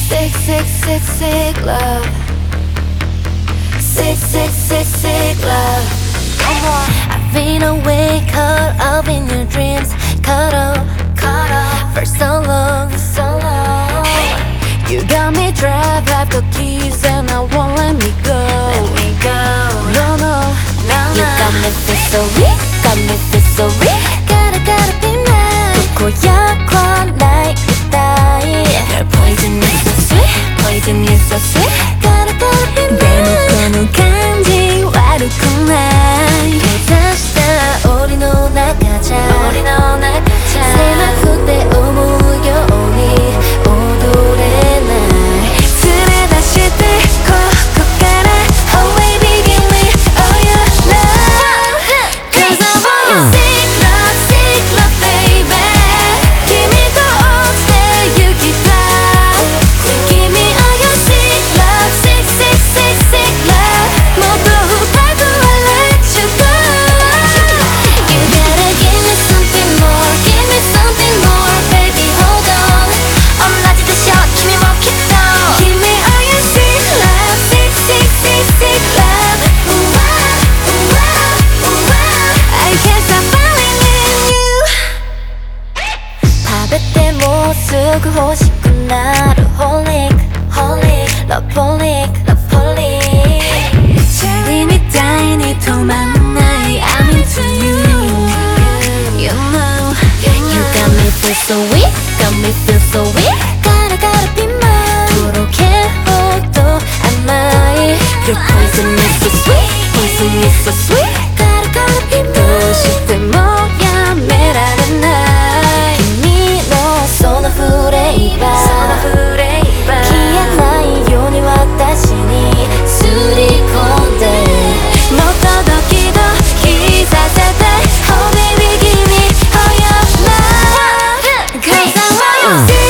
Sick, sick, sick, sick love. Sick, sick, sick, sick love. Come on. I've been awake, caught up in your dreams. Caught up for so long, so long. You got me trapped, have the keys and I won't let me go. Let me go. No, no, no, no. You got me feel so weak, got me feel so weak. Gotta be mine. 고약 like you die. Your poison is so sweet, poison is so sweet. Gotta be mine. 대놓고는 간지 와르구나. 다시다 우리 놀아가자. 새벽 그때 오무려 오니 오도래 날 술에 다시 들고 가라. Oh baby give me all your love. Cause I want you sick love baby. Give me the all day you keep love. Give me all your sick love, sick, sick, sick, sick love. 모두 밟고 I'll let you go. You gotta give me something more, give me something more, baby hold on. 엄라지듯이 kimi mo kito. Give me all your sick love, sick, sick, sick, sick love. Ooh, ah, ooh, ah, ooh, ah. I can't stop falling in you. 밥에 때 못 쓰고 싶은 나를 holic, loveholic. Limit tiny 도망 나의 I'm into you. You know you got me feel so weak, got me feel so weak. Gotta be mine. 도록해 호도 안 나의 Your poison is so sweet, poison is so sweet. Gotta be mine. 또 싶대 뭐야 매라는 날君のその触れ消えないように私にすり込んでもっとドキドキさせて Oh baby give me all your love. Cause I want you